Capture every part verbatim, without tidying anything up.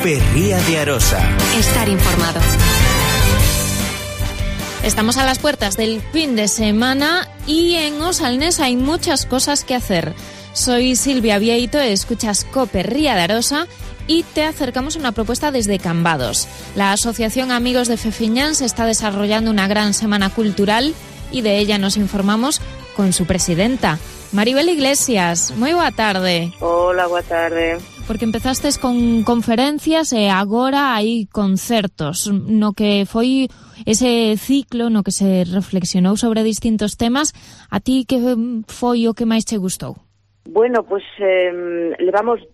Cope Ría de Arosa. Estar informado. Estamos a las puertas del fin de semana y en Osalnés hay muchas cosas que hacer. Soy Silvia Vieito, escuchas Cope Ría de Arosa y te acercamos una propuesta desde Cambados. La Asociación Amigos de Fefiñáns está desarrollando una gran semana cultural y de ella nos informamos con su presidenta, Maribel Iglesias. Moi boa tarde. Hola, boa tarde. Porque empezastes con conferencias e agora hai concertos, no que foi ese ciclo no que se reflexionou sobre distintos temas. A ti que foi o que máis che gustou? Bueno, pues eh, levamos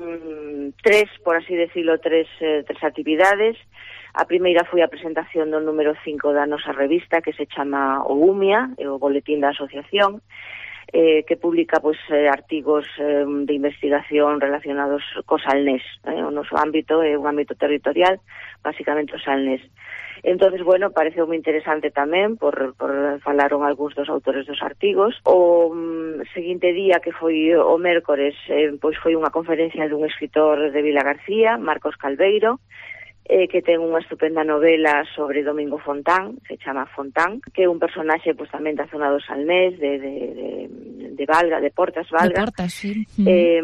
mm, tres, por así decirlo, tres, eh, tres actividades. A primeira foi a presentación do número cinco da nosa revista, que se chama O UMIA, o Boletín da Asociación, eh, que publica pues, eh, artigos eh, de investigación relacionados co Salnés. Eh, o noso ámbito é un ámbito territorial, basicamente o Salnés. Entonces, bueno, pareceu moi interesante tamén por, por falaron algúns dos autores dos artigos. O um, seguinte día, que foi o mércores, eh, pois foi unha conferencia dun escritor de Vila García, Marcos Calveiro, eh, que ten unha estupenda novela sobre Domingo Fontán, se chama Fontán, que é un personaxe pues, tamén da zona do Salnés, de, de, de, de Valga, de Portas Valga. De Portas, sí. Eh,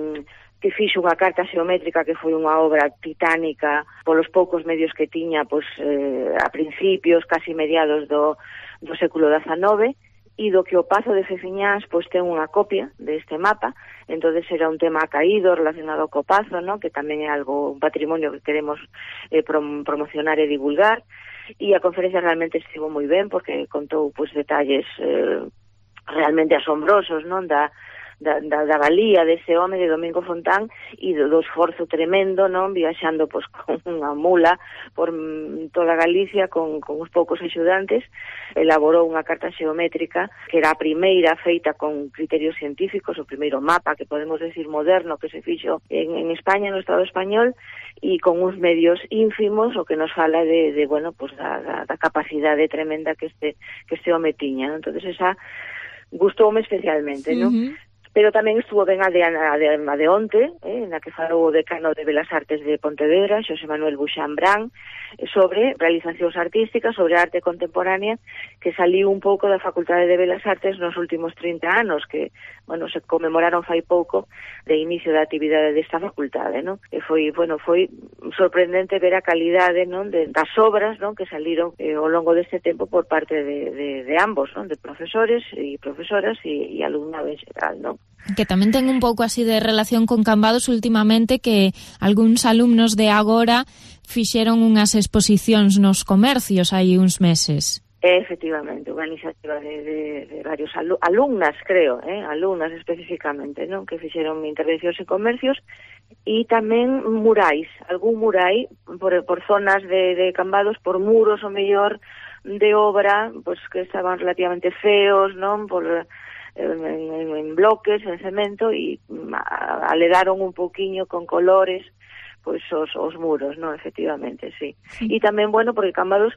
que fixo unha carta xeométrica que foi unha obra titánica polos poucos medios que tiña pues, eh, a principios, casi mediados do, do século dezanove, e do que o Pazo de Fefiñáns pois, ten unha copia deste mapa. Entonces era un tema caído relacionado co Pazo, ¿no? Que tamén é algo, un patrimonio que queremos eh, prom promocionar e divulgar, e a conferencia realmente estivo moi ben porque contou pois, detalles eh, realmente asombrosos, non? Da, da, da, da valía dese home de Domingo Fontán e do, do esforzo tremendo, non? Viaxando pois, con unha mula por toda Galicia con, con uns poucos axudantes. Elaborou unha carta xeométrica que era a primeira feita con criterios científicos, o primeiro mapa que podemos decir moderno que se fixo en, en España, no Estado español, e con uns medios ínfimos, o que nos fala de, de bueno, pues da, da, da capacidade tremenda que este que este home tiña, ¿no? Entonces esa gustoume especialmente, ¿no? Uh-huh. Pero tamén estuvo ben a de, a de, a de onte, eh, na que falou o decano de Belas Artes de Pontevedra, Xosé Manuel Buxán Brán, sobre realizacións artísticas, sobre arte contemporánea, que saliu un pouco da Facultade de Belas Artes nos últimos trinta anos, que, bueno, se conmemoraron fai pouco de inicio da actividade desta facultade, non? E foi, bueno, foi sorprendente ver a calidade, non, de, das obras, non, que saliron eh, ao longo deste tempo por parte de, de, de ambos, non, de profesores e profesoras e, e alumnado en xeral, non? Que tamén ten un pouco así de relación con Cambados últimamente, que algúns alumnos de agora fixeron unhas exposicións nos comercios hai uns meses. Efectivamente, unha iniciativa de, de, de varios alu alumnas, creo, eh, alumnas especificamente, non, que fixeron intervencións en comercios e tamén murais, algún murai por, por zonas de, de Cambados, por muros o mellor de obra, pues que estaban relativamente feos, non, por En, en, en bloques, en cemento, e aledaron un poquinho con colores pois os, os muros, non, efectivamente, sí. E tamén, bueno, porque Cambados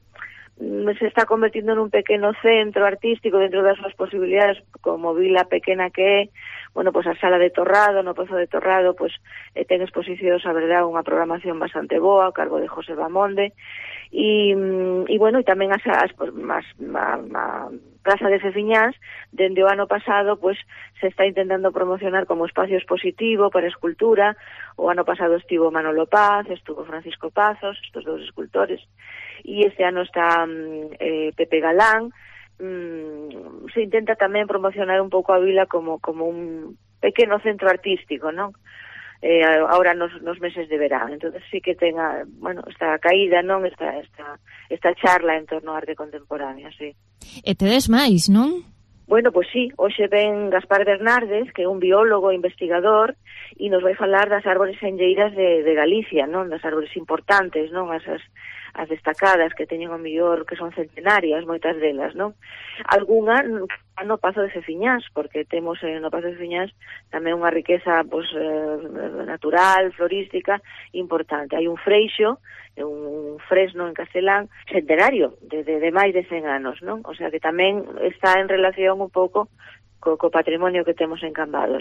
se está convertindo en un pequeno centro artístico dentro das súas posibilidades, como vila pequena que é. Bueno, pois a Sala de Torrado, no Pozo de Torrado, pois eh, ten exposicións, a verdade, unha programación bastante boa, a cargo de José Bamonde, e, e bueno, e tamén as, as, as, a, a Praza de Fefiñáns, dende o ano pasado, pois se está intentando promocionar como espacio expositivo para escultura. O ano pasado estivo Manolo Paz, estuvo Francisco Pazos, estos dous escultores, e este ano está eh, Pepe Galán. Mm, se intenta tamén promocionar un pouco a vila como, como un pequeno centro artístico, non? Eh, ahora nos, nos meses de verán. Entonces sí que tenga, bueno, esta caída, non? Esta, esta, esta charla en torno á arte contemporánea, sí. E tedes máis, non? Bueno, pois sí, hoxe ven Gaspar Bernárdez, que é un biólogo investigador, e nos vai falar das árbores senlleiras de, de Galicia, non? Das árbores importantes, non? Asas, as destacadas que teñen o mellor, que son centenarias, moitas delas, non? Algúna no Pazo de Fefiñáns, porque temos eh, no Pazo de Fefiñáns tamén unha riqueza pues, eh, natural, florística, importante. Hai un freixo, un fresno en castelán, centenario, de, de, de máis de cen anos, non? O sea que tamén está en relación un pouco co, co patrimonio que temos en Cambados, sí.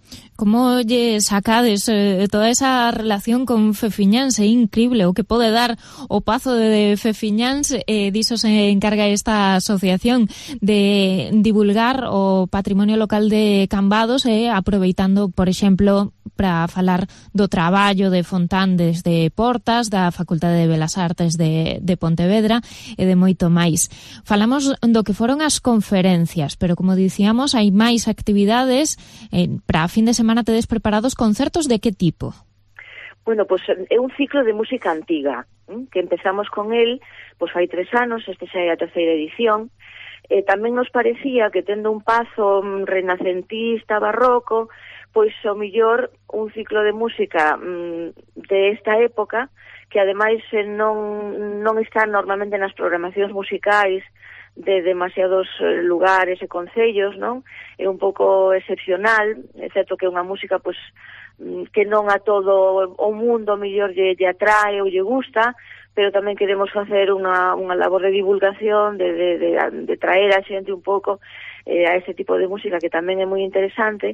Como lle sacades eh, toda esa relación con Fefiñáns? É increíble o que pode dar o Pazo de Fefiñáns. Eh, diso se encarga esta asociación de divulgar o patrimonio local de Cambados, eh, aproveitando, por exemplo, para falar do traballo de Fontán desde Portas, da Facultade de Belas Artes de, de Pontevedra e de moito máis. Falamos do que foron as conferencias, pero como dicíamos, hai máis actividades. Eh, para a fin de semana tedes preparados concertos de que tipo? Bueno, pois pues, é un ciclo de música antiga, ¿eh? Que empezamos con el, pois pues, fai tres anos, este xa é a terceira edición. Eh, tamén nos parecía que tendo un pazo renacentista, barroco, pois o millor un ciclo de música mm, de esta época, que ademais eh, non, non está normalmente nas programacións musicais de demasiados lugares e concellos, non? É un pouco excepcional, excepto que é unha música pois que non a todo o mundo mellor lle, lle atrae ou lle gusta, pero tamén queremos facer unha, unha labor de divulgación, de, de, de, de traer a xente un pouco eh, a ese tipo de música que tamén é moi interesante.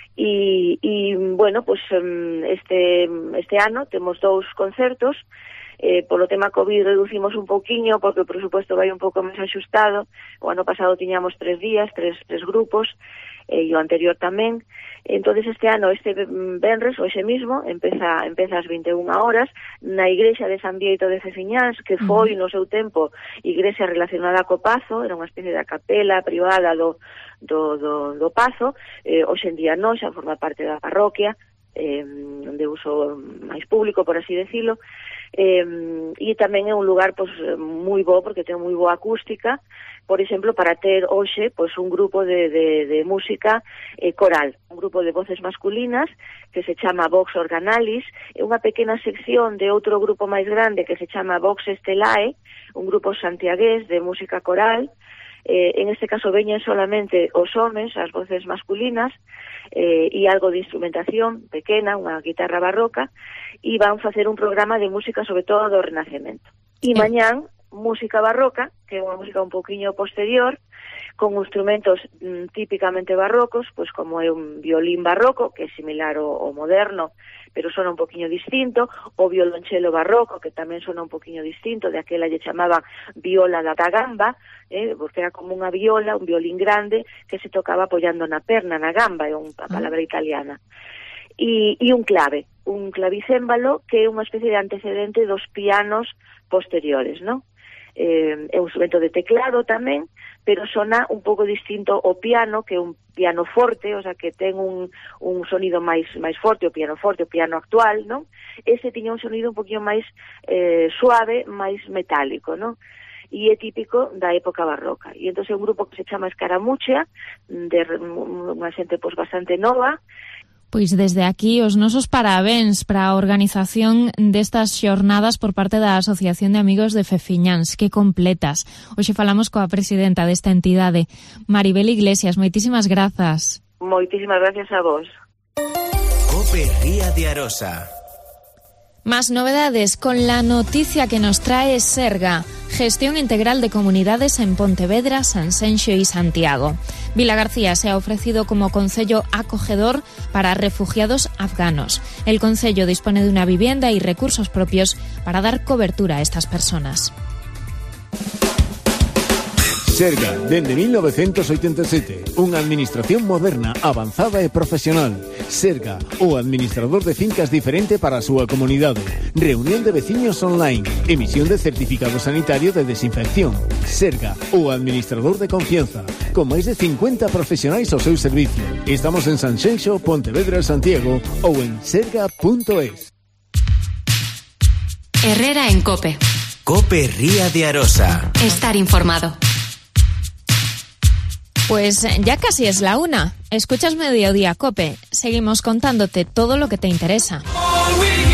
E, e bueno, pues este este ano temos dous concertos. Eh, polo tema COVID reducimos un pouquiño porque o presupuesto vai un pouco máis axustado. O ano pasado tiñamos tres días, tres, tres grupos, eh, e o anterior tamén. Entonces este ano, este venres, o ese mismo, empeza, empeza ás vinte e unha horas na igrexa de San Bieito de Fefiñáns, que foi no seu tempo igrexa relacionada co Pazo, era unha especie de capela privada do, do, do, do Pazo. Eh, hoxe en día non, xa forma parte da parroquia, eh, de uso máis público, por así decirlo. Eh, e tamén é un lugar pois moi bo porque ten moi boa acústica, por exemplo, para ter hoxe pois un grupo de, de, de música eh, coral, un grupo de voces masculinas que se chama Vox Organalis, é unha pequena sección de outro grupo máis grande que se chama Vox Estelae, un grupo santiagués de música coral. Eh, en este caso veñen solamente os homes, as voces masculinas, eh, e algo de instrumentación pequena, unha guitarra barroca, e van facer un programa de música sobre todo do Renacemento. E mañán, música barroca, que é unha música un poquinho posterior, con instrumentos mm, típicamente barrocos, pois como é un violín barroco, que é similar ao, ao moderno, pero sona un poquinho distinto, o violonchelo barroco, que tamén sona un poquinho distinto, de aquela lle chamaban viola da gamba, eh, porque era como unha viola, un violín grande, que se tocaba apoiando na perna, na gamba, é unha palabra italiana. E, e un clave, un clavicémbalo, que é unha especie de antecedente dos pianos posteriores, non? Eh, é un instrumento de teclado tamén, pero sona un pouco distinto ao piano, que é un piano forte, o sea, que ten un, un sonido máis máis forte, o piano forte, o piano actual, non? Ese tiña un sonido un poquinho máis eh, suave, máis metálico, non? E é típico da época barroca. E entón é un grupo que se chama Escaramucha, de unha xente pois bastante nova. Pois desde aquí os nosos parabéns para a organización destas xornadas por parte da Asociación de Amigos de Fefiñáns, que completas. Hoxe falamos coa presidenta desta entidade, Maribel Iglesias. Moitísimas grazas. Moitísimas gracias a vos. COPE Ría de Arosa. Más novedades con la noticia que nos trae Serga, Gestión Integral de Comunidades en Pontevedra, Sanxenxo y Santiago. Vilagarcía se ha ofrecido como concello acogedor para refugiados afganos. El concello dispone de una vivienda y recursos propios para dar cobertura a estas personas. Serga, dende mil novecientos oitenta e sete, unha administración moderna, avanzada e profesional. Serga, o administrador de fincas diferente para a súa comunidade. Reunión de veciños online. Emisión de certificado sanitario de desinfección. Serga, o administrador de confianza. Con máis de cincuenta profesionais ao seu servicio. Estamos en Sanxenxo, Pontevedra, Santiago ou en serga punto es. Herrera en COPE. COPE Ría de Arosa. Estar informado. Pues ya casi es la una. Escuchas Mediodía COPE. Seguimos contándote todo lo que te interesa.